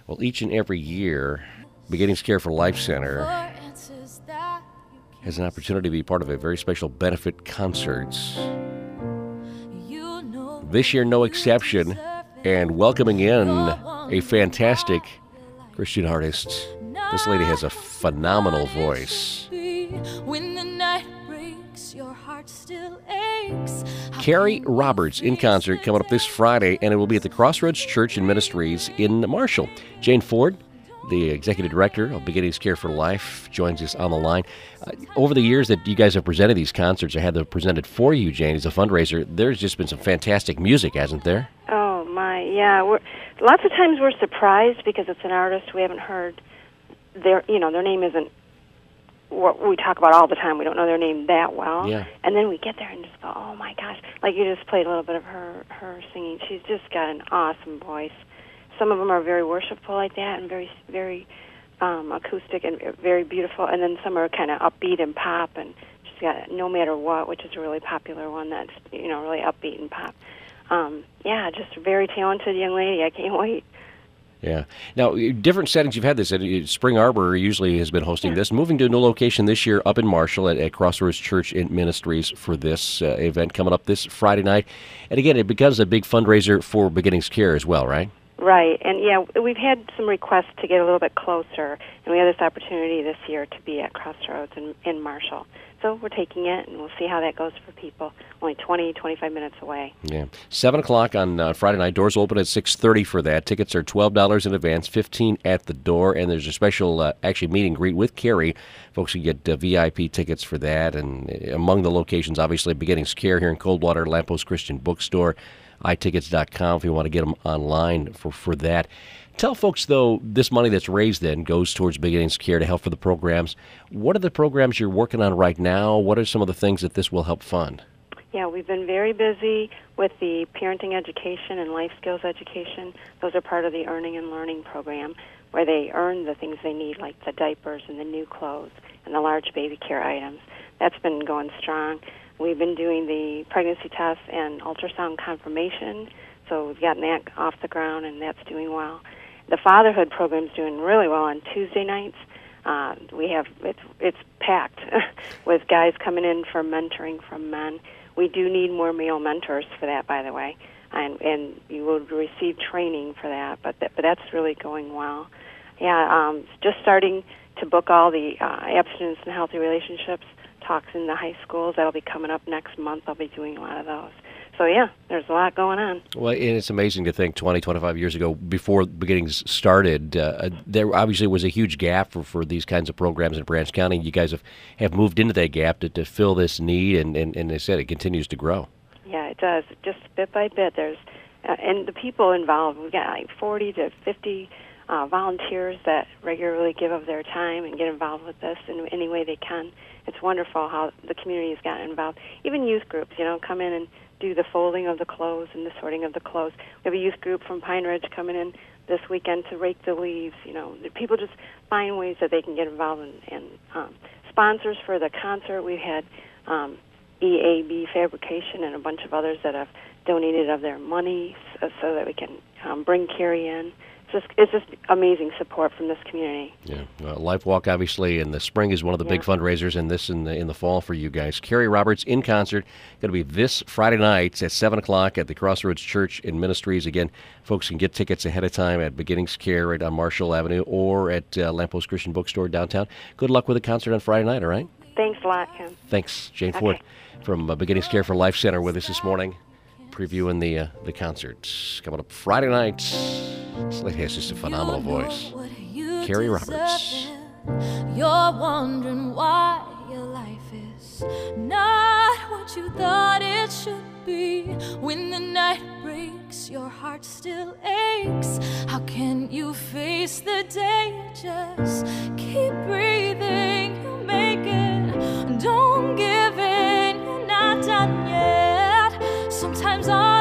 Well, each and every year, Beginnings Care for Life Center has an opportunity to be part of a very special benefit concert. This year, no exception, and welcoming in a fantastic Christian artist. This lady has a phenomenal voice. Carrie Roberts in concert coming up this Friday, and it will be at the Crossroads Church and Ministries in Marshall. Jane Ford, the executive director of Beginnings Care for Life, joins us on the line. Over the years that you guys have presented these concerts, or had them presented for you, Jane, as a fundraiser, there's just been some fantastic music, hasn't there? Oh, my, yeah. Lots of times we're surprised because it's an artist we haven't heard. Their name isn't what we talk about all the time. We don't know their name that well. Yeah. And then we get there and just go, oh, my gosh. Like you just played a little bit of her singing. She's just got an awesome voice. Some of them are very worshipful like that and very, very acoustic and very beautiful. And then some are kind of upbeat and pop. And she's got No Matter What, which is a really popular one that's, really upbeat and pop. Just a very talented young lady. I can't wait. Yeah. Now, different settings you've had this at. Spring Arbor usually has been hosting this. Moving to a new location this year up in Marshall at Crossroads Church and Ministries for this event coming up this Friday night. And again, it becomes a big fundraiser for Beginnings Care as well, right? Right. And, we've had some requests to get a little bit closer, and we have this opportunity this year to be at Crossroads in Marshall. So we're taking it, and we'll see how that goes for people. Only 20, 25 minutes away. Yeah. 7 o'clock on Friday night. Doors open at 6:30 for that. Tickets are $12 in advance, $15 at the door, and there's a special meet and greet with Carrie. Folks can get VIP tickets for that, and among the locations, obviously, Beginnings Care here in Coldwater, Lamppost Christian Bookstore, iTickets.com if you want to get them online for that. Tell folks, though, this money that's raised then goes towards Beginnings Care to help for the programs. What are the programs you're working on right now? What are some of the things that this will help fund? Yeah, we've been very busy with the parenting education and life skills education. Those are part of the Earning and Learning program, where they earn the things they need, like the diapers and the new clothes and the large baby care items. That's been going strong. We've been doing the pregnancy tests and ultrasound confirmation, so we've gotten that off the ground, and that's doing well. The fatherhood program's doing really well on Tuesday nights. It's packed with guys coming in for mentoring from men. We do need more male mentors for that, by the way, and you will receive training for that. But that's really going well. Just starting to book all the abstinence and healthy relationships talks in the high schools. That'll be coming up next month. I'll be doing a lot of those. So, there's a lot going on. Well, and it's amazing to think 20, 25 years ago, before Beginnings started, there obviously was a huge gap for these kinds of programs in Branch County. You guys have moved into that gap to fill this need, and as I said, it continues to grow. Yeah, it does. Just bit by bit. There's and the people involved, we've got like 40 to 50 volunteers that regularly give of their time and get involved with this in any way they can. It's wonderful how the community has gotten involved. Even youth groups, come in and do the folding of the clothes and the sorting of the clothes. We have a youth group from Pine Ridge coming in this weekend to rake the leaves. People just find ways that they can get involved and sponsors for the concert. We had EAB Fabrication and a bunch of others that have donated of their money so that we can bring Carrie in. It's just amazing support from this community. Yeah, Life Walk obviously in the spring is one of the big fundraisers, and this in the fall for you guys. Carrie Roberts in concert, going to be this Friday night at 7 o'clock at the Crossroads Church and Ministries. Again, folks can get tickets ahead of time at Beginnings Care right on Marshall Avenue or at Lamppost Christian Bookstore downtown. Good luck with the concert on Friday night, all right? Thanks a lot, Ken. Thanks. Jane Ford from Beginnings Care for Life Center with us this morning, previewing the concert coming up Friday night. This lady has just a phenomenal voice. Carrie Roberts. You're wondering why your life is not what you thought it should be. When the night breaks, your heart still aches. How can you face the day? Just keep breathing, you'll make it. Don't give in, you're not done yet. Sometimes all